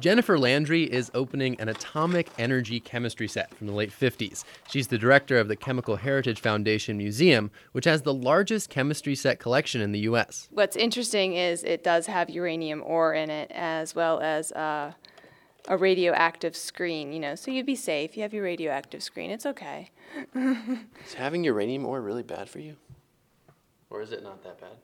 Jennifer Landry is opening an atomic energy chemistry set from the late 50s. She's the director of the Chemical Heritage Foundation Museum, which has the largest chemistry set collection in the U.S. What's interesting is it does have uranium ore in it, as well as a radioactive screen, so you'd be safe. You have your radioactive screen. It's okay. Is having uranium ore really bad for you? Or is it not that bad?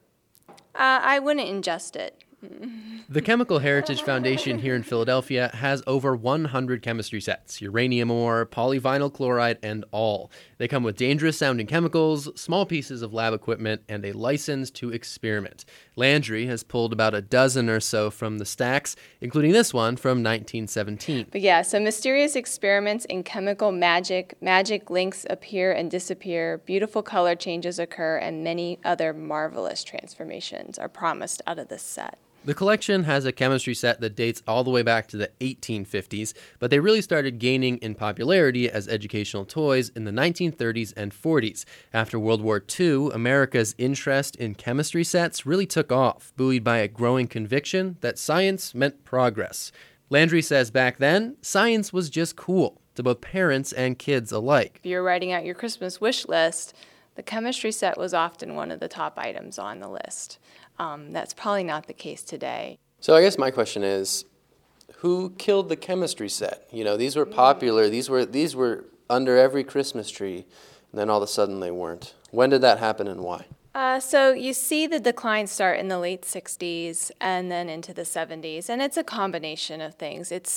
I wouldn't ingest it. The Chemical Heritage Foundation here in Philadelphia has over 100 chemistry sets, uranium ore, polyvinyl chloride, and all. They come with dangerous-sounding chemicals, small pieces of lab equipment, and a license to experiment. Landry has pulled about a dozen or so from the stacks, including this one from 1917. But yeah, so mysterious experiments in chemical magic links appear and disappear, beautiful color changes occur, and many other marvelous transformations are promised out of this set. The collection has a chemistry set that dates all the way back to the 1850s, but they really started gaining in popularity as educational toys in the 1930s and 40s. After World War II, America's interest in chemistry sets really took off, buoyed by a growing conviction that science meant progress. Landry says back then, science was just cool to both parents and kids alike. If you're writing out your Christmas wish list, the chemistry set was often one of the top items on the list. That's probably not the case today. So I guess my question is, who killed the chemistry set? These were popular. These were under every Christmas tree, and then all of a sudden they weren't. When did that happen and why? So you see the decline start in the late 60s and then into the 70s, and it's a combination of things. It's,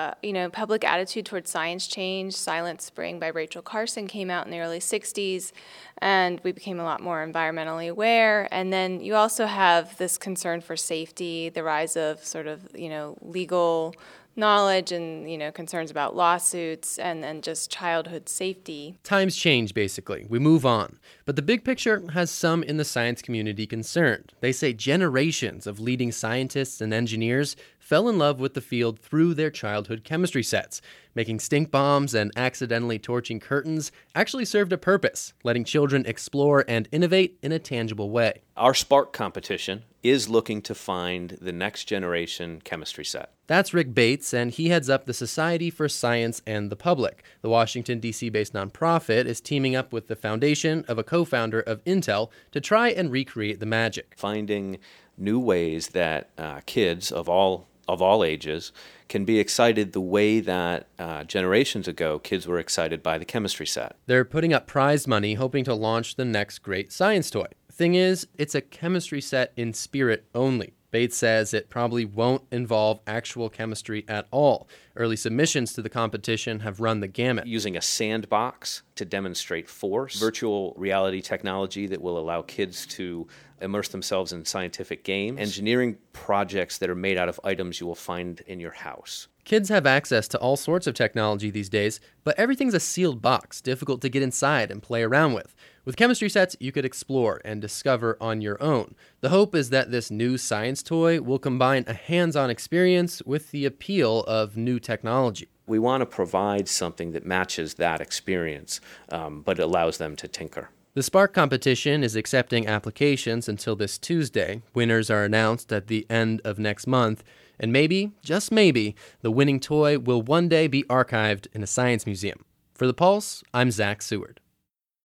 public attitude towards science changed. Silent Spring by Rachel Carson came out in the early 60s, and we became a lot more environmentally aware. And then you also have this concern for safety, the rise of sort of, legal knowledge and, concerns about lawsuits and then just childhood safety. Times change, basically. We move on. But the big picture has some in the science community concerned. They say generations of leading scientists and engineers fell in love with the field through their childhood chemistry sets. Making stink bombs and accidentally torching curtains actually served a purpose, letting children explore and innovate in a tangible way. Our Spark competition is looking to find the next generation chemistry set. That's Rick Bates, and he heads up the Society for Science and the Public. The Washington, D.C.-based nonprofit is teaming up with the foundation of a co-founder of Intel to try and recreate the magic. Finding new ways that kids of all ages can be excited the way that generations ago kids were excited by the chemistry set. They're putting up prize money hoping to launch the next great science toy. Thing is, it's a chemistry set in spirit only. Bates says it probably won't involve actual chemistry at all. Early submissions to the competition have run the gamut. Using a sandbox to demonstrate force, virtual reality technology that will allow kids to immerse themselves in scientific games, engineering projects that are made out of items you will find in your house. Kids have access to all sorts of technology these days, but everything's a sealed box, difficult to get inside and play around with. With chemistry sets, you could explore and discover on your own. The hope is that this new science toy will combine a hands-on experience with the appeal of new technology. We want to provide something that matches that experience, but allows them to tinker. The Spark competition is accepting applications until this Tuesday. Winners are announced at the end of next month. And maybe, just maybe, the winning toy will one day be archived in a science museum. For The Pulse, I'm Zach Seward.